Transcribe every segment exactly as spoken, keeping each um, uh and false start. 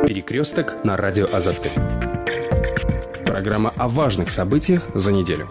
Перекресток на радио Азовты. Программа о важных событиях за неделю.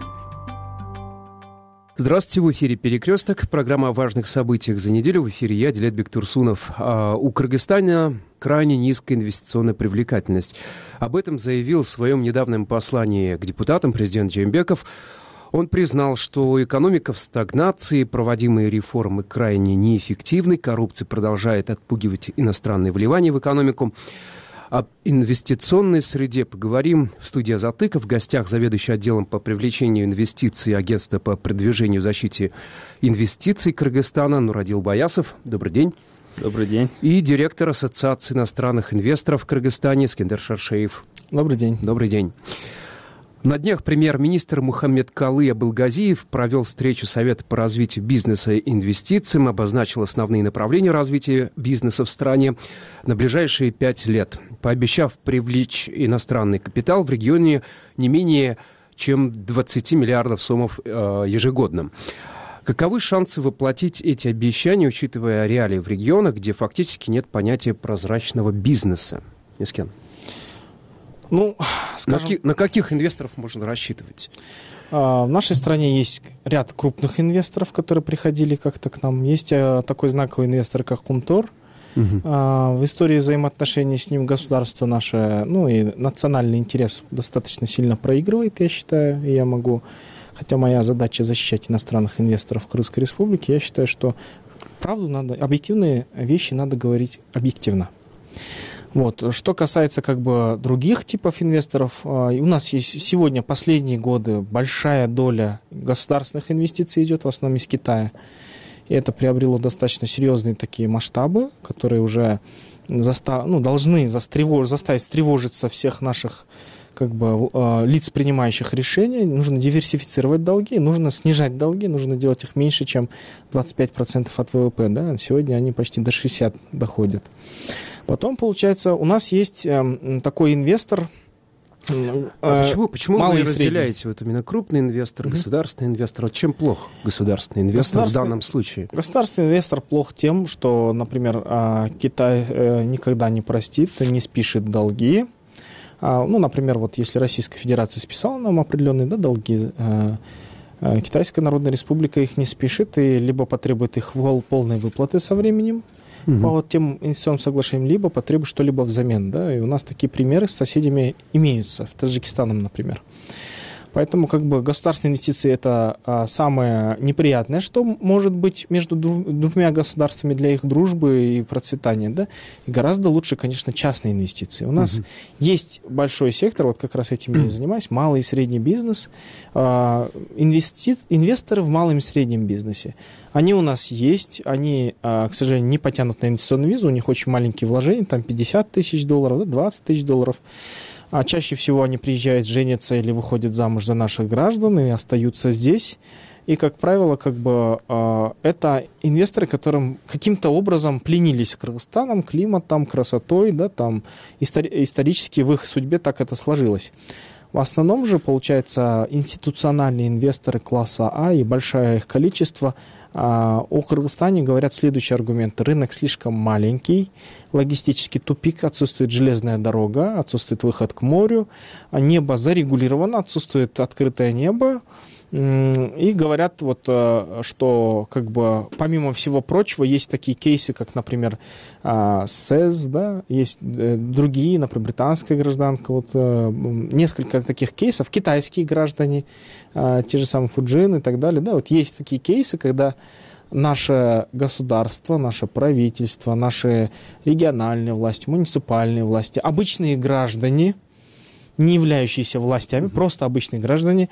Здравствуйте, в эфире «Перекресток». Программа о важных событиях за неделю. В эфире я, Дилет Бектурсунов. А у Кыргызстана крайне низкая инвестиционная привлекательность. Об этом заявил в своем недавнем послании к депутатам президент Жээнбеков. Он признал, что экономика в стагнации, проводимые реформы крайне неэффективны, коррупция продолжает отпугивать иностранные вливания в экономику. Об инвестиционной среде поговорим в студии «Азатыка». В гостях заведующий отделом по привлечению инвестиций Агентства по продвижению и защите инвестиций Кыргызстана Нурадил Баясов. Добрый день. Добрый день. И директор Ассоциации иностранных инвесторов в Кыргызстане Скендер Шаршеев. Добрый день. Добрый день. На днях премьер-министр Мухаммедкалы Абылгазиев провел встречу Совета по развитию бизнеса и инвестициям, обозначил основные направления развития бизнеса в стране на ближайшие пять лет, пообещав привлечь иностранный капитал в регионе не менее чем двадцать миллиардов сомов э, ежегодно. Каковы шансы воплотить эти обещания, учитывая реалии в регионах, где фактически нет понятия прозрачного бизнеса? Искен. Ну, скажем... на, ки- на каких инвесторов можно рассчитывать? В нашей стране есть ряд крупных инвесторов, которые приходили как-то к нам. Есть такой знаковый инвестор, как Кумтор. Угу. В истории взаимоотношений с ним государство наше, ну и национальный интерес достаточно сильно проигрывает, я считаю. И я могу, хотя моя задача защищать иностранных инвесторов в Крымской Республике, я считаю, что правду надо, объективные вещи надо говорить объективно. Вот. Что касается как бы других типов инвесторов, у нас есть сегодня последние годы большая доля государственных инвестиций идет в основном из Китая. И это приобрело достаточно серьезные такие масштабы, которые уже застав... ну, должны застревож... заставить встревожиться всех наших как бы, лиц, принимающих решения. Нужно диверсифицировать долги, нужно снижать долги, нужно делать их меньше, чем двадцать пять процентов от вэ вэ пэ. Да? Сегодня они почти до шестидесяти процентов доходят. Потом, получается, у нас есть э, такой инвестор. Э, а почему почему вы разделяете вот именно крупный инвестор, mm-hmm. государственный инвестор? Вот чем плох государственный инвестор в данном случае? Государственный инвестор плох тем, что, например, э, Китай э, никогда не простит, не спишет долги. А, ну, например, вот если Российская Федерация списала нам определенные да, долги, э, э, Китайская Народная Республика их не спишет и либо потребует их полной выплаты со временем, угу. по вот тем инвестиционным соглашениям, либо потребует что-либо взамен. Да? И у нас такие примеры с соседями имеются, в Таджикистаном, например. Поэтому как бы государственные инвестиции – это а, самое неприятное, что может быть между двумя государствами для их дружбы и процветания. Да? И гораздо лучше, конечно, частные инвестиции. У нас угу. есть большой сектор, вот как раз этим я и занимаюсь, малый и средний бизнес, а, инвести... инвесторы в малом и среднем бизнесе. Они у нас есть, они, а, к сожалению, не потянут на инвестиционную визу, у них очень маленькие вложения, там пятьдесят тысяч долларов, да, двадцать тысяч долларов. А чаще всего они приезжают, женятся или выходят замуж за наших граждан и остаются здесь. И, как правило, как бы, э, это инвесторы, которым каким-то образом пленились Кыргызстаном, климатом, красотой, да, там, истори- исторически в их судьбе так это сложилось. В основном же, получается, институциональные инвесторы класса А и большое их количество. А о Кыргызстане говорят следующие аргументы. Рынок слишком маленький, логистический тупик, отсутствует железная дорога, отсутствует выход к морю, небо зарегулировано, отсутствует открытое небо. И говорят, вот, что как бы, помимо всего прочего есть такие кейсы, как, например, СЭЗ, да, есть другие, например, британская гражданка, вот, несколько таких кейсов, китайские граждане, те же самые Фуджин и так далее. Да, вот есть такие кейсы, когда наше государство, наше правительство, наши региональные власти, муниципальные власти, обычные граждане, не являющиеся властями, mm-hmm. просто обычные граждане,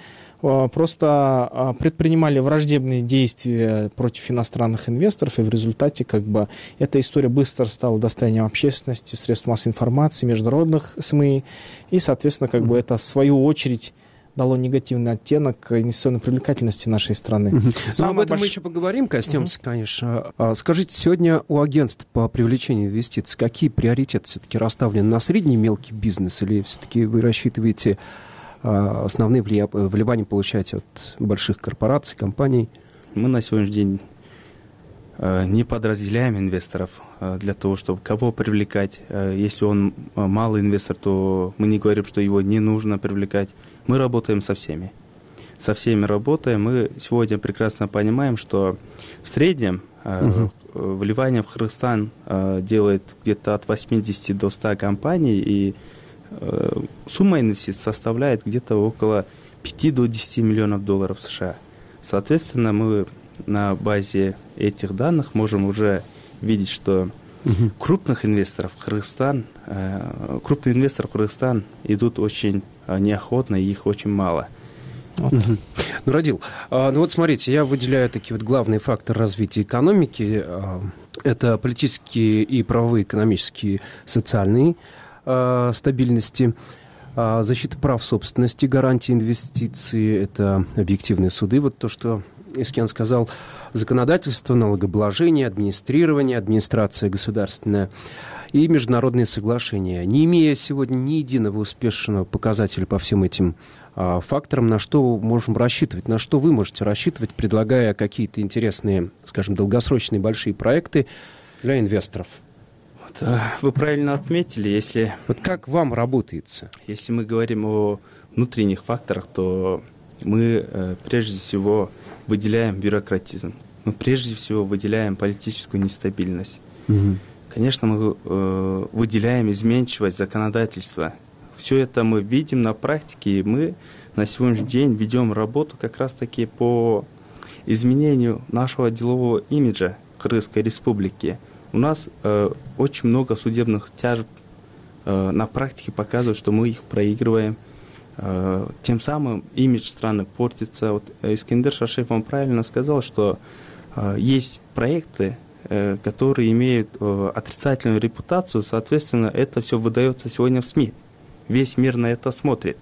просто предпринимали враждебные действия против иностранных инвесторов, и в результате как бы эта история быстро стала достоянием общественности, средств массовой информации, международных СМИ, и, соответственно, как mm-hmm. бы это в свою очередь дало негативный оттенок инвестиционной привлекательности нашей страны. Uh-huh. Но об этом больш... мы еще поговорим, коснемся, uh-huh. конечно. Скажите, сегодня у агентств по привлечению инвестиций какие приоритеты все-таки расставлены на средний и мелкий бизнес, или все-таки вы рассчитываете основные вливания получать от больших корпораций, компаний? Мы на сегодняшний день не подразделяем инвесторов для того, чтобы кого привлекать. Если он малый инвестор, то мы не говорим, что его не нужно привлекать. Мы работаем со всеми. Со всеми работаем. Мы сегодня прекрасно понимаем, что в среднем угу. вливание в Кыргызстан делает где-то от восьмидесяти до ста компаний, и сумма инвестиций составляет где-то около пяти до десяти миллионов долларов США. Соответственно, мы на базе этих данных можем уже видеть, что угу. крупных инвесторов в Кыргызстан, э, крупные инвесторы в Кыргызстан идут очень неохотно, и их очень мало. Вот. Угу. Ну, Радил, а, ну вот смотрите, я выделяю такие вот главные факторы развития экономики. А, это политические и правовые, экономические, социальные а, стабильности, а, защита прав собственности, гарантии инвестиций, это объективные суды, вот то, что Искен сказал, законодательство, налогообложение, администрирование, администрация государственная и международные соглашения. Не имея сегодня ни единого успешного показателя по всем этим а, факторам, на что можем рассчитывать, на что вы можете рассчитывать, предлагая какие-то интересные, скажем, долгосрочные большие проекты для инвесторов? Вот, вы правильно отметили, если... Вот как вам работается? Если мы говорим о внутренних факторах, то мы э, прежде всего выделяем бюрократизм. Мы прежде всего выделяем политическую нестабильность. Угу. Конечно, мы э, выделяем изменчивость законодательства. Все это мы видим на практике, и мы на сегодняшний день ведем работу как раз-таки по изменению нашего делового имиджа Кыргызской Республики. У нас э, очень много судебных тяжб э, на практике показывают, что мы их проигрываем. Тем самым имидж страны портится. Вот Искендер Шашиев вам правильно сказал, что э, есть проекты, э, которые имеют э, отрицательную репутацию, соответственно, это все выдается сегодня в СМИ. Весь мир на это смотрит.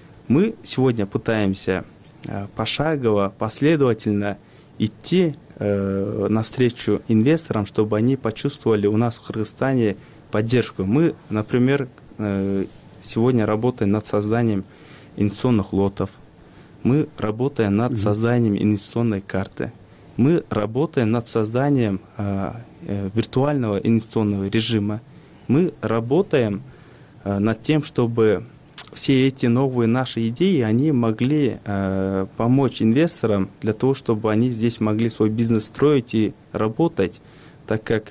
Мы сегодня пытаемся э, пошагово, последовательно идти э, навстречу инвесторам, чтобы они почувствовали у нас в Кыргызстане поддержку. Мы, например, э, сегодня работаем над созданием инвестиционных лотов. Мы работаем над созданием инвестиционной карты. Мы работаем над созданием э, э, виртуального инвестиционного режима. Мы работаем э, над тем, чтобы все эти новые наши идеи, они могли э, помочь инвесторам для того, чтобы они здесь могли свой бизнес строить и работать, так как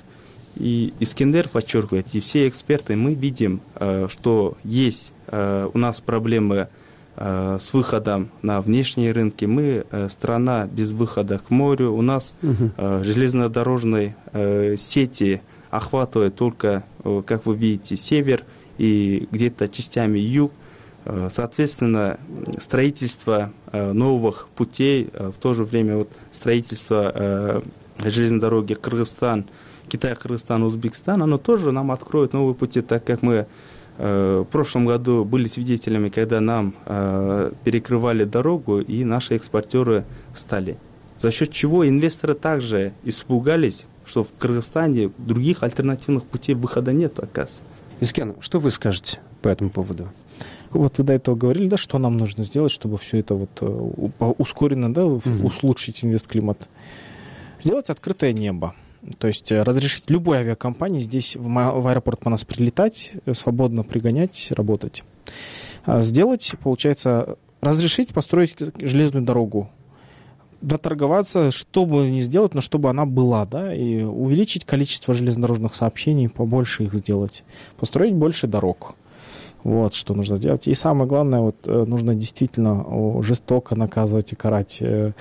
и Искендер подчеркивает, и все эксперты, мы видим, э, что есть э, у нас проблемы э, с выходом на внешние рынки. Мы э, страна без выхода к морю. У нас угу. э, железнодорожные э, сети охватывают только, э, как вы видите, север и где-то частями юг. Э, соответственно, строительство э, новых путей, э, в то же время вот, строительство э, железной дороги Кыргызстан, Китай, Кыргызстан, Узбекистан, оно тоже нам откроет новые пути, так как мы э, в прошлом году были свидетелями, когда нам э, перекрывали дорогу, и наши экспортеры встали. За счет чего инвесторы также испугались, что в Кыргызстане других альтернативных путей выхода нет, оказывается. Искен, что вы скажете по этому поводу? Вот вы до этого говорили, да, что нам нужно сделать, чтобы все это вот ускоренно, да, угу. улучшить инвестклимат. Сделать открытое небо. То есть разрешить любой авиакомпании здесь в аэропорт по нас прилетать, свободно пригонять, работать. Сделать, получается, разрешить построить железную дорогу, доторговаться, что бы ни сделать, но чтобы она была, да, и увеличить количество железнодорожных сообщений, побольше их сделать, построить больше дорог. Вот что нужно сделать. И самое главное, вот нужно действительно жестоко наказывать и карать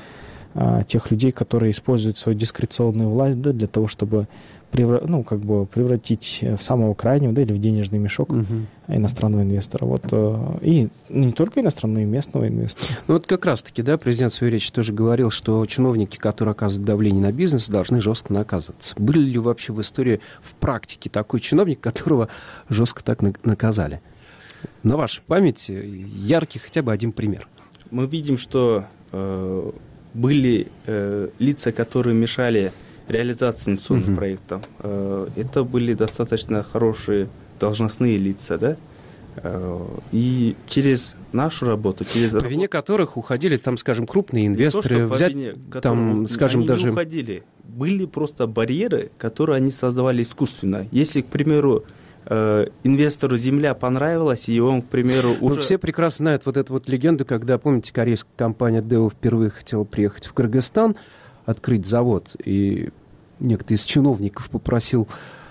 тех людей, которые используют свою дискреционную власть, да, для того, чтобы превра... ну, как бы превратить в самого крайнего, да, или в денежный мешок угу. иностранного инвестора. Вот, и не только иностранного, но и местного инвестора. Ну вот как раз-таки, да, президент в своей речи тоже говорил, что чиновники, которые оказывают давление на бизнес, должны жестко наказываться. Был ли вообще в истории, в практике такой чиновник, которого жестко так наказали? На вашей памяти яркий хотя бы один пример. Мы видим, что э, были э, лица, которые мешали реализации инвестиционных uh-huh. проектов. Э, это были достаточно хорошие должностные лица, да? Э, и через нашу работу, через по вине которых уходили, там, скажем, крупные инвесторы, то, взять, вине, там, скажем, они даже... не уходили. были просто барьеры, которые они создавали искусственно. Если, к примеру, э, инвестору земля понравилась, и он, к примеру, уже... Ну, все прекрасно знают вот эту вот легенду, когда, помните, корейская компания ДЭО впервые хотела приехать в Кыргызстан, открыть завод, и некто из чиновников попросил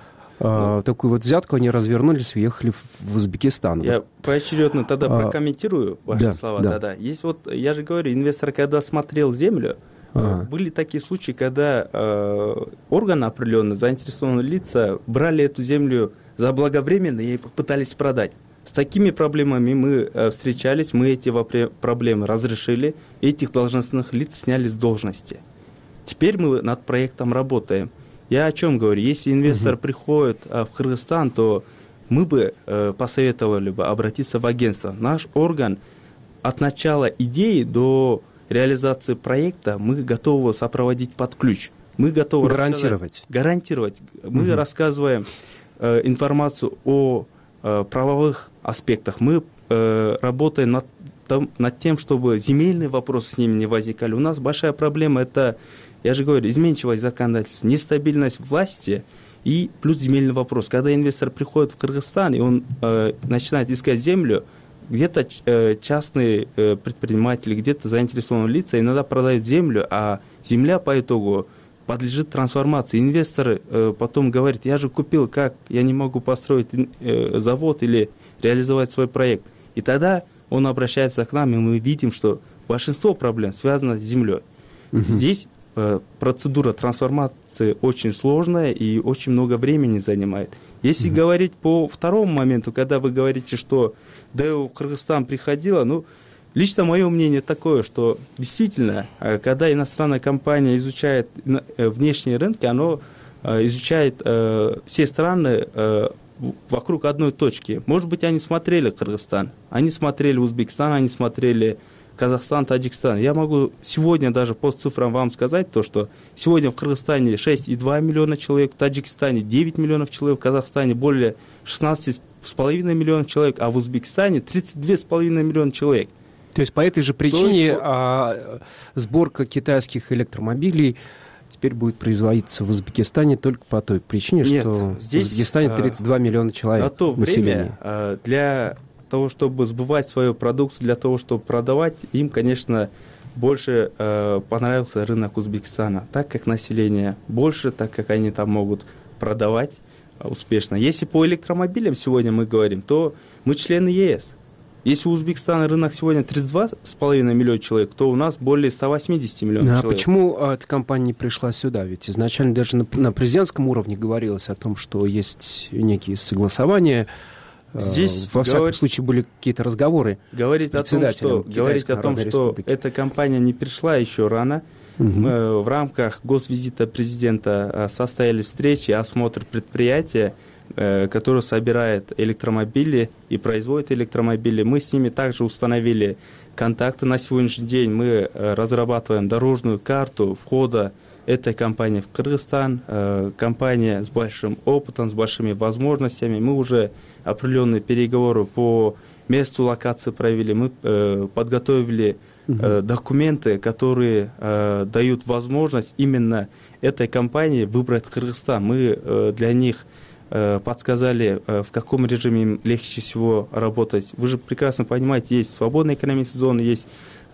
э, такую вот взятку, они развернулись и уехали в, в Узбекистан. Я поочередно тогда а, прокомментирую ваши да, слова. Да. Тогда. Есть вот, я же говорю, инвестор, когда смотрел землю, а. были такие случаи, когда э, органы определенные, заинтересованные лица, брали эту землю заблаговременно и пытались продать. С такими проблемами мы э, встречались, мы эти вопре- проблемы разрешили, этих должностных лиц сняли с должности. Теперь мы над проектом работаем. Я о чем говорю? Если инвестор uh-huh. приходит э, в Кыргызстан, то мы бы э, посоветовали бы обратиться в агентство. Наш орган от начала идеи до реализации проекта мы готовы сопроводить под ключ. Мы готовы гарантировать. Гарантировать. Мы uh-huh. рассказываем э, информацию о э, правовых аспектах. Мы э, работаем над, там, над тем, чтобы земельные вопросы с ними не возникали. У нас большая проблема – это, я же говорю, изменчивость законодательства, нестабильность власти и плюс земельный вопрос. Когда инвестор приходит в Кыргызстан, и он э, начинает искать землю, где-то э, частные э, предприниматели, где-то заинтересованные лица иногда продают землю, а земля по итогу подлежит трансформации. Инвестор э, потом говорит: я же купил, как я не могу построить э, завод или реализовать свой проект. И тогда он обращается к нам, и мы видим, что большинство проблем связано с землей. Угу. Здесь э, процедура трансформации очень сложная и очень много времени занимает. Если угу. говорить по второму моменту, когда вы говорите, что ДЭО в Кыргызстан приходила, ну, лично мое мнение такое, что действительно, когда иностранная компания изучает внешние рынки, она изучает э, все страны э, вокруг одной точки. Может быть, они смотрели Кыргызстан, они смотрели Узбекистан, они смотрели Казахстан, Таджикистан. Я могу сегодня даже по цифрам вам сказать то, что сегодня в Кыргызстане шесть и два миллиона человек, в Таджикистане девять миллионов человек, в Казахстане более шестнадцать с половиной миллионов человек, а в Узбекистане тридцать два с половиной миллиона человек. То есть по этой же причине есть... а, сборка китайских электромобилей теперь будет производиться в Узбекистане только по той причине, Нет, что здесь, в Узбекистане тридцать два миллиона человек. На то населения. время для того, чтобы сбывать свою продукцию, для того, чтобы продавать, им, конечно, больше э, понравился рынок Узбекистана, так как население больше, так как они там могут продавать э, успешно. Если по электромобилям сегодня мы говорим, то мы члены ЕС. Если у Узбекистана рынок сегодня тридцать два с половиной миллиона человек, то у нас более сто восемьдесят миллионов а человек. А почему эта компания не пришла сюда? Ведь изначально даже на, на президентском уровне говорилось о том, что есть некие согласования. Здесь во всяком говор... случае были какие-то разговоры. Говорить о том, что, говорить о том, что эта компания не пришла еще рано. Угу. Мы в рамках госвизита президента состоялись встречи, осмотр предприятия, которое собирает электромобили и производит электромобили. Мы с ними также установили контакты. На сегодняшний день мы разрабатываем дорожную карту входа этой компании в Кыргызстан. Компания с большим опытом, с большими возможностями. Мы уже определенные переговоры по месту локации провели. Мы подготовили угу. документы, которые дают возможность именно этой компании выбрать Кыргызстан. Мы для них подсказали, в каком режиме им легче всего работать. Вы же прекрасно понимаете, есть свободные экономические зоны, есть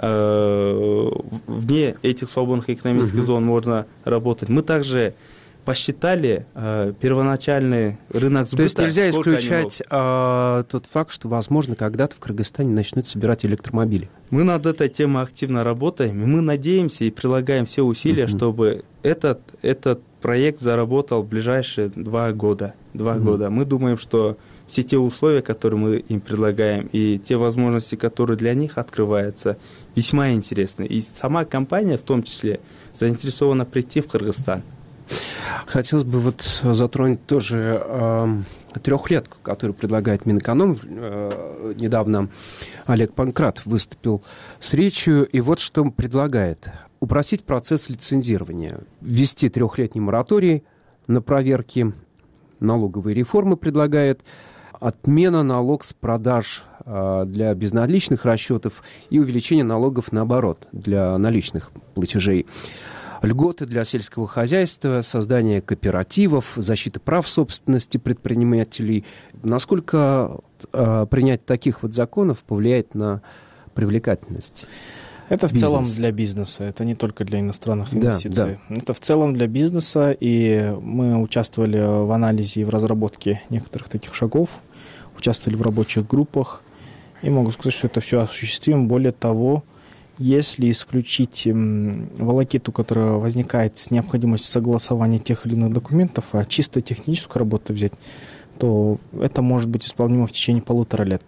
э, вне этих свободных экономических uh-huh. зон можно работать. Мы также посчитали э, первоначальный рынок сбыта. То есть нельзя исключать э, тот факт, что, возможно, когда-то в Кыргызстане начнут собирать электромобили. Мы над этой темой активно работаем, и мы надеемся и прилагаем все усилия, uh-huh. чтобы этот, этот проект заработал в ближайшие два года. Два mm-hmm. года. Мы думаем, что все те условия, которые мы им предлагаем, и те возможности, которые для них открываются, весьма интересны. И сама компания, в том числе, заинтересована прийти в Кыргызстан. Хотелось бы вот затронуть тоже э, трехлетку, которую предлагает Минэконом. Э, недавно Олег Панкратов выступил с речью, и вот что он предлагает. Упростить процесс лицензирования, ввести трехлетний мораторий на проверки, налоговые реформы предлагает, отмена налог с продаж э, для безналичных расчетов и увеличение налогов наоборот для наличных платежей. льготы для сельского хозяйства, создание кооперативов, защита прав собственности предпринимателей. Насколько э, принятие таких вот законов повлияет на привлекательность? Это в бизнеса? целом для бизнеса, это не только для иностранных инвестиций. Да, да. Это в целом для бизнеса, и мы участвовали в анализе и в разработке некоторых таких шагов, участвовали в рабочих группах, и могу сказать, что это все осуществимо. Более того, если исключить волокиту, которая возникает с необходимостью согласования тех или иных документов, а чисто техническую работу взять, то это может быть исполнимо в течение полутора лет.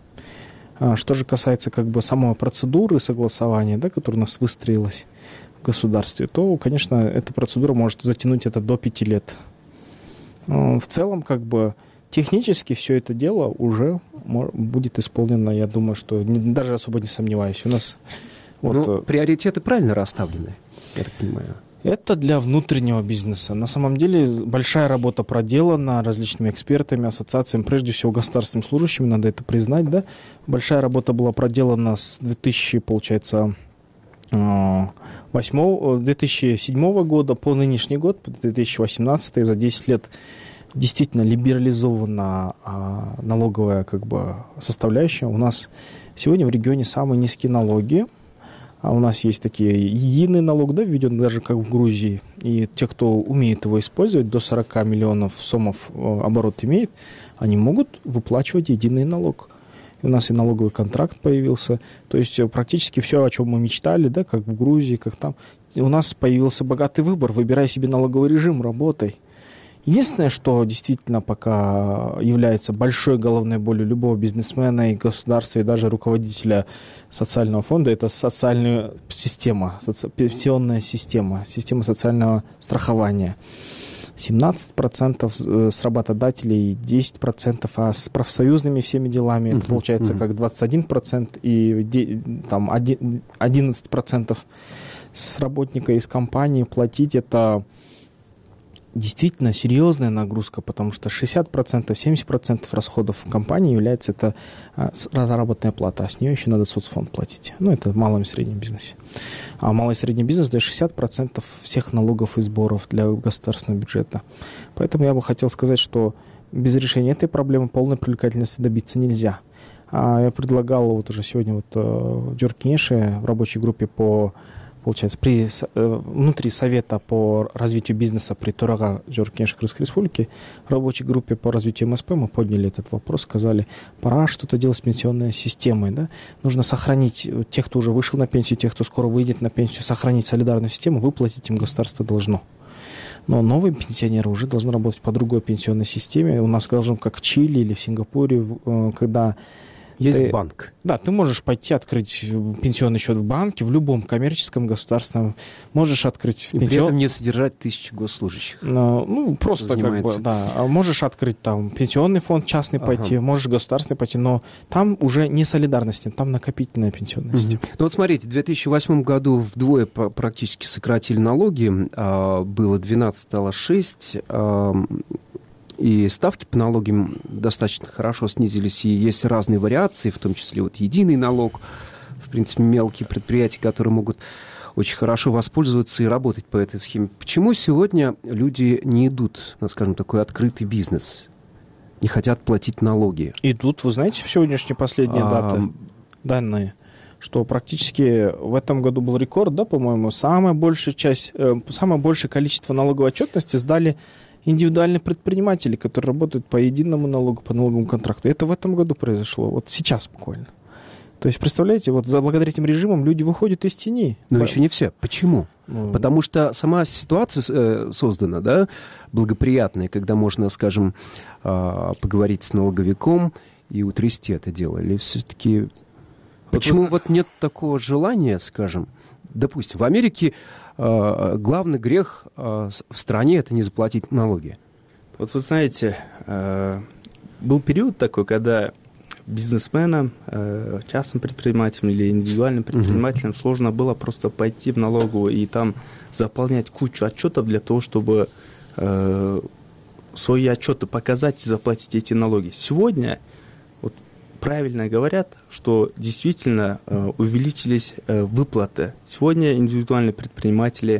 Что же касается как бы самой процедуры согласования, да, которая у нас выстроилась в государстве, то, конечно, эта процедура может затянуть это до пяти лет. В целом, как бы технически все это дело уже будет исполнено, я думаю, что не, даже особо не сомневаюсь. У нас вот, ну, приоритеты правильно расставлены, я так понимаю. Это для внутреннего бизнеса. На самом деле большая работа проделана различными экспертами, ассоциациями, прежде всего государственными служащими, надо это признать, да. Большая работа была проделана с две тысячи, получается, восьмого, две тысячи седьмого года по нынешний год, по две тысячи восемнадцатый, за десять лет действительно либерализована а, налоговая как бы составляющая. У нас сегодня в регионе самые низкие налоги. А у нас есть такие единый налог, да, введен даже как в Грузии. И те, кто умеет его использовать, до сорок миллионов сомов оборот имеет, они могут выплачивать единый налог. И у нас и налоговый контракт появился. То есть практически все, о чем мы мечтали, да, как в Грузии, как там. У нас появился богатый выбор. Выбирай себе налоговый режим, работай. Единственное, что действительно пока является большой головной болью любого бизнесмена и государства, и даже руководителя социального фонда, это социальная система, соци... пенсионная система, система социального страхования. семнадцать процентов с работодателей, десять процентов, а с профсоюзными всеми делами это uh-huh, получается uh-huh. как двадцать один процент и там, одиннадцать процентов с работника из компании платить это действительно серьезная нагрузка, потому что шестьдесят процентов, семьдесят процентов расходов компании является это заработная плата, а с нее еще надо соцфонд платить. Ну, это в малом и среднем бизнесе. А малый и средний бизнес дает шестьдесят процентов всех налогов и сборов для государственного бюджета. Поэтому я бы хотел сказать, что без решения этой проблемы полной привлекательности добиться нельзя. А я предлагал вот уже сегодня вот в Джоркинеше в рабочей группе по Получается, при, внутри Совета по развитию бизнеса при Турага Джоркинешской Крымской Республики в рабочей группе по развитию эм эс пэ мы подняли этот вопрос, сказали, пора что-то делать с пенсионной системой. Да? Нужно сохранить тех, кто уже вышел на пенсию, тех, кто скоро выйдет на пенсию, сохранить солидарную систему, выплатить им государство должно. Но новые пенсионеры уже должны работать по другой пенсионной системе. У нас должно, как в Чили или в Сингапуре, когда... Есть ты, банк. Да, ты можешь пойти открыть пенсионный счет в банке, в любом коммерческом, государственном. Можешь открыть... И пенсион... при этом не содержать тысячи госслужащих. Ну, ну просто занимается. как бы, да. Можешь открыть там пенсионный фонд частный ага. пойти, можешь государственный пойти, но там уже не солидарность, там накопительная пенсионная система. Угу. Ну вот смотрите, в две тысячи восьмом году вдвое практически сократили налоги, было двенадцать, стало шесть, и ставки по налогам достаточно хорошо снизились, и есть разные вариации, в том числе вот единый налог, в принципе, мелкие предприятия, которые могут очень хорошо воспользоваться и работать по этой схеме. Почему сегодня люди не идут на, скажем, такой открытый бизнес, не хотят платить налоги? Идут, вы знаете, в сегодняшние последние а... даты, данные, что практически в этом году был рекорд, да, по-моему, самая большая часть, э, самое большее количество налоговой отчетности сдали индивидуальные предприниматели, которые работают по единому налогу, по налоговому контракту. Это в этом году произошло, вот сейчас буквально. То есть, представляете, вот благодаря этим режимам люди выходят из тени. Но по... еще не все. Почему? Ну... Потому что сама ситуация э, создана, да, благоприятная, когда можно, скажем, э, поговорить с налоговиком и утрясти это дело. Или все-таки... Почему вот нет такого желания, скажем, допустим, в Америке э, главный грех э, в стране – это не заплатить налоги? Вот вы знаете, э, был период такой, когда бизнесменам, э, частным предпринимателям или индивидуальным предпринимателям uh-huh. сложно было просто пойти в налоговую и там заполнять кучу отчетов для того, чтобы э, свои отчеты показать и заплатить эти налоги. Сегодня правильно говорят, что действительно э, увеличились э, выплаты. Сегодня индивидуальные предприниматели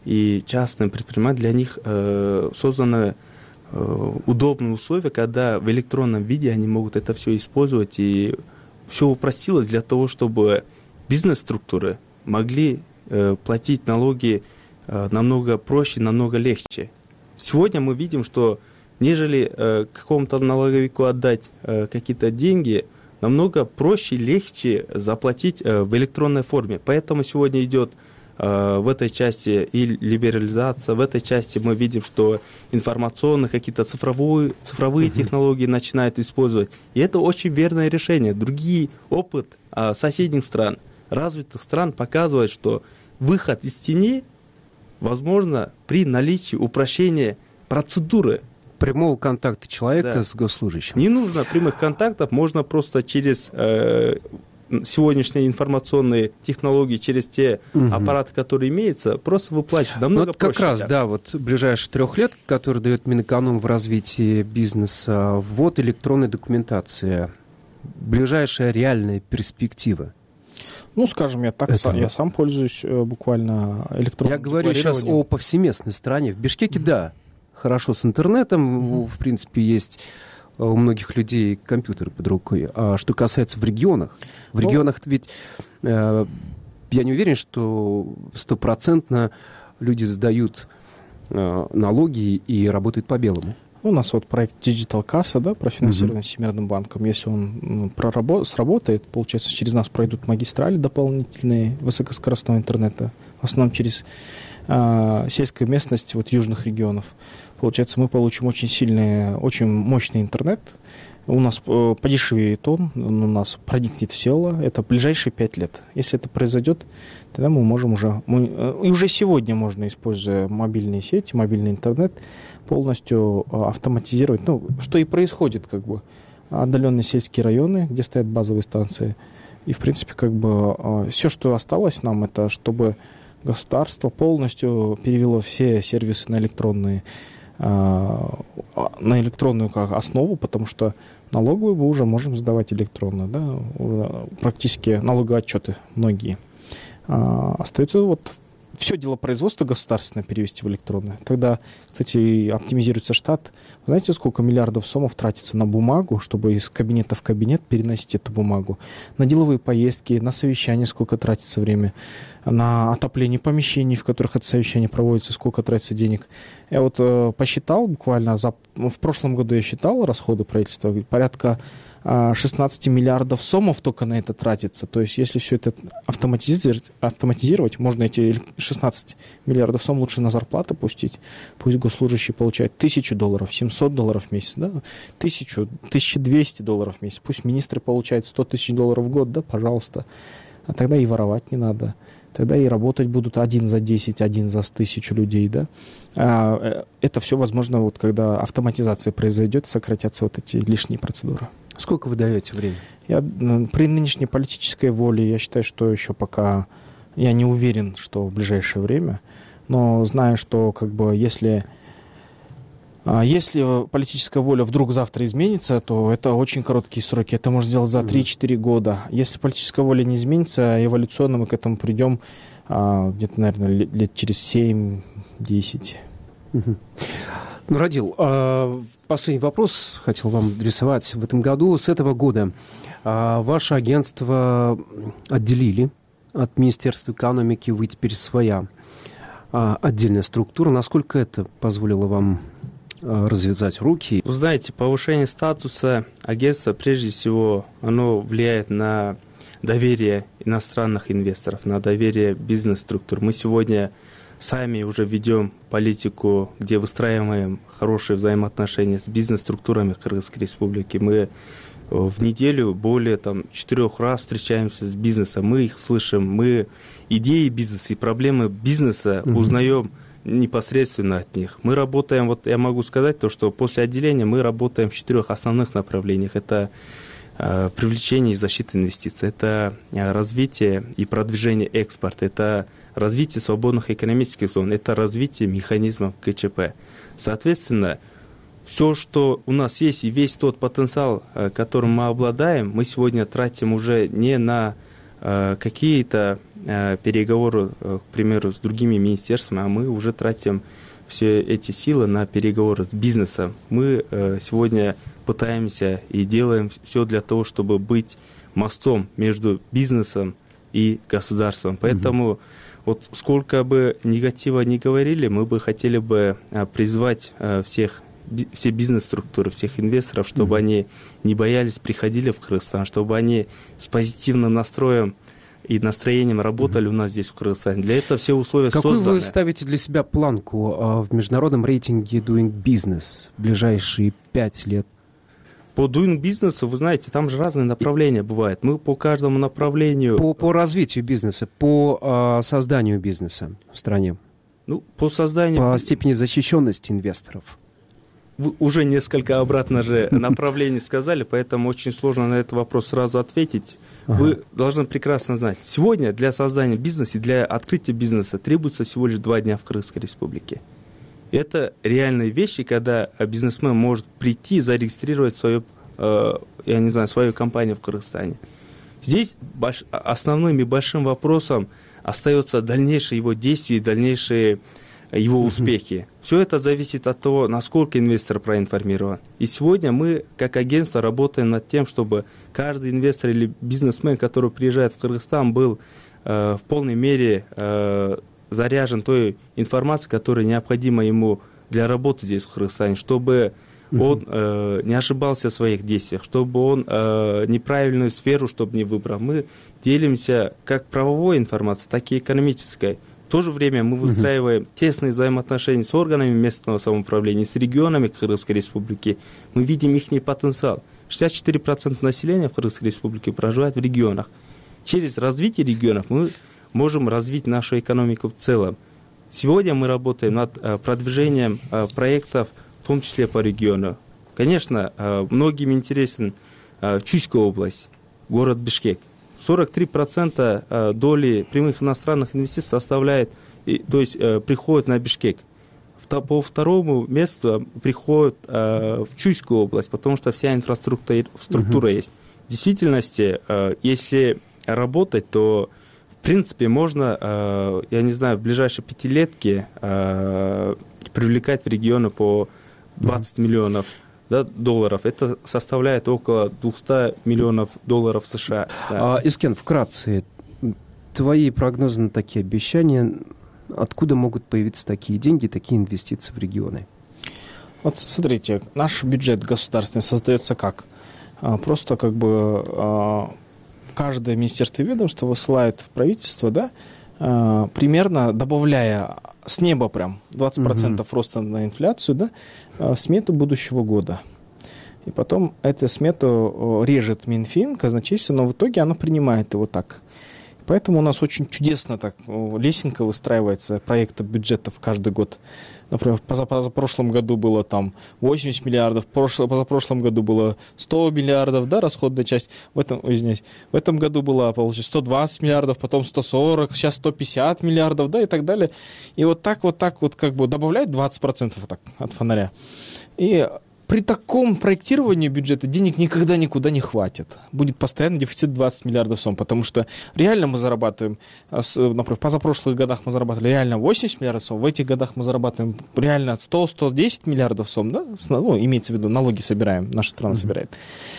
и частным предпринимателям, для них э, созданы э, удобные условия, когда в электронном виде они могут это все использовать, и все упростилось для того, чтобы бизнес-структуры могли э, платить налоги э, намного проще, намного легче. Сегодня мы видим, что нежели э, какому-то налоговику отдать э, какие-то деньги, намного проще, легче заплатить э, в электронной форме. Поэтому сегодня идет э, в этой части и либерализация, в этой части мы видим, что информационные какие-то цифровые, цифровые uh-huh. технологии начинают использовать. И это очень верное решение. Другие опыт э, соседних стран, развитых стран показывает, что выход из тени возможно при наличии упрощения процедуры. Прямого контакта человека Да. с госслужащим. Не нужно прямых контактов, можно просто через э, сегодняшние информационные технологии, через те угу. аппараты, которые имеются, просто выплачивать намного вот проще. Как раз, да, да, вот ближайшие трех лет, который дает Минэконом в развитии бизнеса, ввод электронной документации, ближайшая реальная перспектива. Ну, скажем, я так сам, я сам пользуюсь э, буквально электронным Я говорю сейчас о повсеместной стране. В Бишкеке, да, хорошо с интернетом, mm-hmm. в принципе, есть у многих людей компьютеры под рукой. А что касается в регионах, в регионах oh. ведь э, я не уверен, что стопроцентно люди сдают э, налоги и работают по белому. У нас вот проект Digital Касса, да, профинансированный uh-huh. Всемирным банком. Если он ну, проработ- сработает, получается, через нас пройдут магистрали дополнительные высокоскоростного интернета, в основном через э, сельскую местность вот, южных регионов. Получается, мы получим очень сильный, очень мощный интернет. У нас э, подешевеет он, он у нас проникнет в села. Это ближайшие пять лет. Если это произойдет, тогда мы можем уже... Мы, э, и уже сегодня можно, используя мобильные сети, мобильный интернет, полностью автоматизировать, ну, что и происходит, как бы, отдаленные сельские районы, где стоят базовые станции. И, в принципе, как бы, все, что осталось нам, это чтобы государство полностью перевело все сервисы на электронные, на электронную как основу, потому что налоговую мы уже можем сдавать электронно, да, практически налоговые отчеты многие. Остается вот все дело производства государственное перевести в электронное. Тогда, кстати, оптимизируется штат. Знаете, сколько миллиардов сомов тратится на бумагу, чтобы из кабинета в кабинет переносить эту бумагу? На деловые поездки, на совещания сколько тратится время, на отопление помещений, в которых это совещание проводится, сколько тратится денег. Я вот э, посчитал буквально, за, в прошлом году я считал расходы правительства, порядка шестнадцать миллиардов сомов только на это тратится. То есть, если все это автоматизировать, автоматизировать, можно эти шестнадцать миллиардов сом лучше на зарплаты пустить. Пусть госслужащий получает тысячу долларов, семьсот долларов в месяц, да? тысячу, тысяча двести долларов в месяц. Пусть министры получают сто тысяч долларов в год, да, пожалуйста. А тогда и воровать не надо. Тогда и работать будут один за десять, один за тысячу людей, да. А, это все возможно, вот, когда автоматизация произойдет, сократятся вот эти лишние процедуры. Сколько вы даете времени? Я, при нынешней политической воле, я считаю, что еще пока я не уверен, что в ближайшее время, но знаю, что как бы если, если политическая воля вдруг завтра изменится, то это очень короткие сроки, это можно сделать за три-четыре года. Если политическая воля не изменится, эволюционно мы к этому придем где-то, наверное, лет через семь-десять. Ну, Радил, последний вопрос хотел вам адресовать. В этом году, с этого года, ваше агентство отделили от Министерства экономики, вы теперь своя отдельная структура. Насколько это позволило вам развязать руки? Вы знаете, повышение статуса агентства, прежде всего, оно влияет на доверие иностранных инвесторов, на доверие бизнес-структур. Мы сегодня сами уже ведем политику, где выстраиваем хорошие взаимоотношения с бизнес-структурами Кыргызской Республики. Мы в неделю более там, четырех раз встречаемся с бизнесом, мы их слышим, мы идеи бизнеса и проблемы бизнеса mm-hmm. узнаем непосредственно от них. Мы работаем, вот я могу сказать, то, что после отделения мы работаем в четырех основных направлениях. Это э, привлечение и защита инвестиций, это э, развитие и продвижение экспорта, это развитие свободных экономических зон, это развитие механизмов КЧП. Соответственно, все, что у нас есть, и весь тот потенциал, которым мы обладаем, мы сегодня тратим уже не на э, какие-то э, переговоры, э, к примеру, с другими министерствами, а мы уже тратим все эти силы на переговоры с бизнесом. Мы э, сегодня пытаемся и делаем все для того, чтобы быть мостом между бизнесом и государством. Поэтому mm-hmm. вот сколько бы негатива ни говорили, мы бы хотели бы э, призвать э, всех, би, все бизнес-структуры, всех инвесторов, чтобы mm-hmm. они не боялись, приходили в Кыргызстан, чтобы они с позитивным настроем и настроением работали mm-hmm. у нас здесь, в Кыргызстане. Для этого все условия Какую созданы. Какую вы ставите для себя планку а, в международном рейтинге Doing Business в ближайшие пять лет? По Doing Business, вы знаете, там же разные направления бывают. Мы по каждому направлению... По, по развитию бизнеса, по а, созданию бизнеса в стране? Ну, по созданию... По степени защищенности инвесторов? Вы уже несколько обратно же направлений сказали, поэтому очень сложно на этот вопрос сразу ответить. Ага. Вы должны прекрасно знать, сегодня для создания бизнеса и для открытия бизнеса требуется всего лишь два дня в Кыргызской республике. Это реальные вещи, когда бизнесмен может прийти и зарегистрировать свою, э, я не знаю, свою компанию в Кыргызстане. Здесь больш... основным и большим вопросом остается дальнейшие его действия и дальнейшие его успехи. Все это зависит от того, насколько инвестор проинформирован. И сегодня мы, как агентство, работаем над тем, чтобы каждый инвестор или бизнесмен, который приезжает в Кыргызстан, был э, в полной мере э, заряжен той информацией, которая необходима ему для работы здесь, в Кыргызстане, чтобы он э, не ошибался в своих действиях, чтобы он э, неправильную сферу чтобы не выбрал. Мы делимся как правовой информацией, так и экономической. В то же время мы выстраиваем uh-huh. тесные взаимоотношения с органами местного самоуправления, с регионами Кыргызской республики. Мы видим их потенциал. шестьдесят четыре процента населения в Кыргызской республике проживает в регионах. Через развитие регионов мы можем развить нашу экономику в целом. Сегодня мы работаем над а, продвижением а, проектов, в том числе по региону. Конечно, а, многим интересен а, Чуйская область, город Бишкек. сорок три процента доли прямых иностранных инвестиций составляет, то есть приходит на Бишкек. По второму месту приходит в Чуйскую область, потому что вся инфраструктура структура uh-huh. есть. В действительности, если работать, то в принципе можно, я не знаю, в ближайшие пятилетки привлекать в регионы по двадцать uh-huh. миллионов. Да, долларов. Это составляет около двести миллионов долларов США. Да. А, Искен, вкратце, твои прогнозы на такие обещания, откуда могут появиться такие деньги, такие инвестиции в регионы? Вот смотрите, наш бюджет государственный создается как? Просто как бы каждое министерство и ведомство высылает в правительство, да, примерно добавляя с неба прям двадцать процентов угу. роста на инфляцию, да, смету будущего года. И потом эту смету режет Минфин, казначейство, но в итоге оно принимает его так. Поэтому у нас очень чудесно так лесенка выстраивается проекта бюджетов каждый год. Например, в позапрошлом году было там восемьдесят миллиардов, в позапрошлом году было сто миллиардов, да, расходная часть. В этом, извиняюсь, в этом году было, получается, сто двадцать миллиардов, потом сто сорок, сейчас сто пятьдесят миллиардов, да, и так далее. И вот так, вот так вот как бы добавляет двадцать процентов так, от фонаря. И при таком проектировании бюджета денег никогда никуда не хватит. Будет постоянно дефицит двадцать миллиардов сом, потому что реально мы зарабатываем, например, в позапрошлых годах мы зарабатывали реально восемьдесят миллиардов сом, в этих годах мы зарабатываем реально сто - сто десять миллиардов сом, да? Ну, имеется в виду, налоги собираем, наша страна mm-hmm. собирает.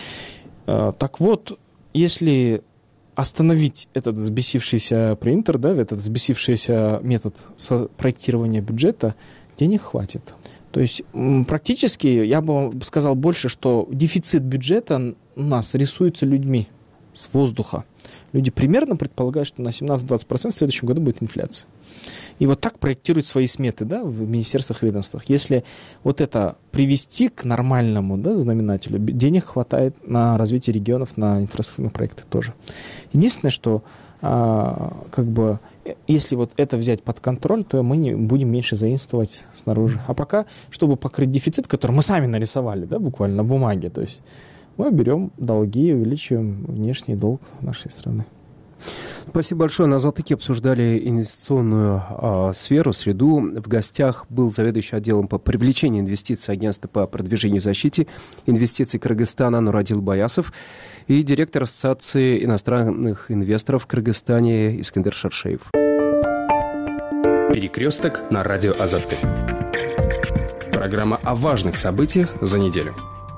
Так вот, если остановить этот взбесившийся принтер, да, этот взбесившийся метод проектирования бюджета, денег хватит. То есть практически, я бы сказал больше, что дефицит бюджета у нас рисуется людьми с воздуха. Люди примерно предполагают, что на семнадцать-двадцать процентов в следующем году будет инфляция. И вот так проектируют свои сметы, да, в министерствах и ведомствах. Если вот это привести к нормальному, да, знаменателю, денег хватает на развитие регионов, на инфраструктурные проекты тоже. Единственное, что а, как бы, если вот это взять под контроль, то мы не будем меньше заимствовать снаружи. А пока, чтобы покрыть дефицит, который мы сами нарисовали, да, буквально на бумаге, то есть мы берем долги и увеличиваем внешний долг нашей страны. Спасибо большое. На «Золотыке» обсуждали инвестиционную а, сферу, среду. В гостях был заведующий отделом по привлечению инвестиций Агентства по продвижению и защите инвестиций Кыргызстана Нурадил Баясов и директор Ассоциации иностранных инвесторов в Кыргызстане Искандер Шаршеев. «Перекресток» на радио «Азаттык». Программа о важных событиях за неделю.